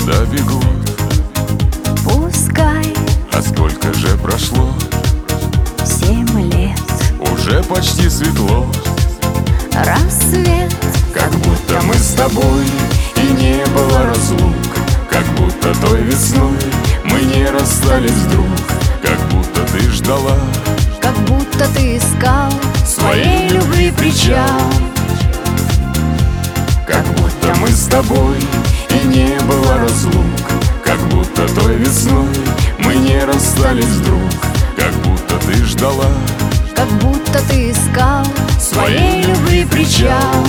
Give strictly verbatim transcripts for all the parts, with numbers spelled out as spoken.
года бегут, пускай. а сколько же прошло? Семь лет. Уже почти светло. Рассвет. Как будто мы с тобой и не было разлук, как будто той весной мы не расстались вдруг, как будто ты ждала, как будто ты искал своей любви причал. Как будто мы с тобой и не было разлук, как будто той весной мы не расстались вдруг, как будто ты ждала, как будто ты искал своей любви причал.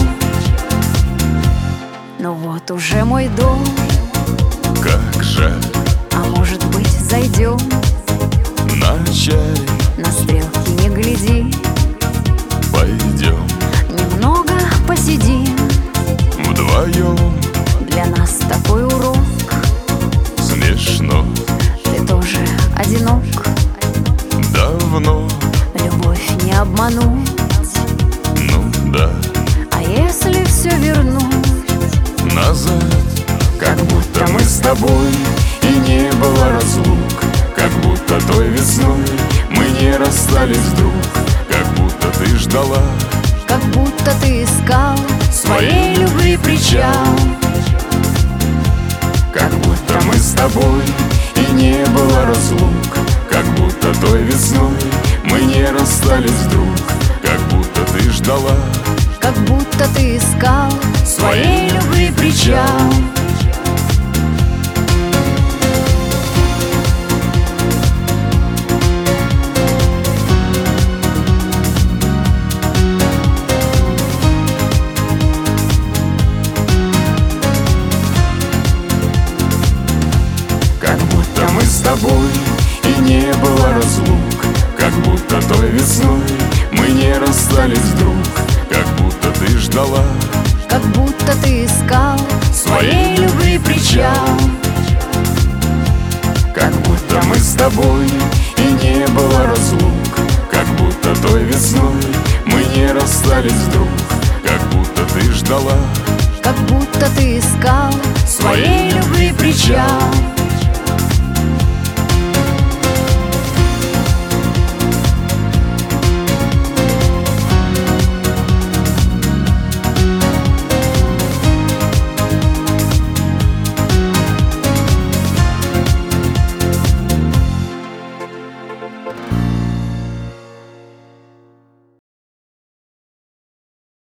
Но вот уже мой дом, Как жаль, а может быть зайдем, вначале на стрелки не гляди, пойдем немного посидим. вдвоем. Для нас такой урок, Смешно, ты тоже одинок. давно, Любовь не обмануть, ну да, а если все вернуть назад. Как будто мы с тобой и не было разлук, как будто той весной мы не расстались вдруг, как будто ты ждала, как будто ты искал своей любви причал. Как будто мы с тобой и не было разлук, как будто той весной мы не расстались вдруг, как будто ты ждала, как будто ты искал своей любви причал. Как будто мы с тобой и не было разлук, как будто той весной мы не расстались вдруг, как будто ты ждала, как будто ты искал своей любви причал. Как будто мы с тобой и не было разлук, как будто той весной мы не расстались вдруг, как будто ты ждала, как будто ты искал своей любви причал.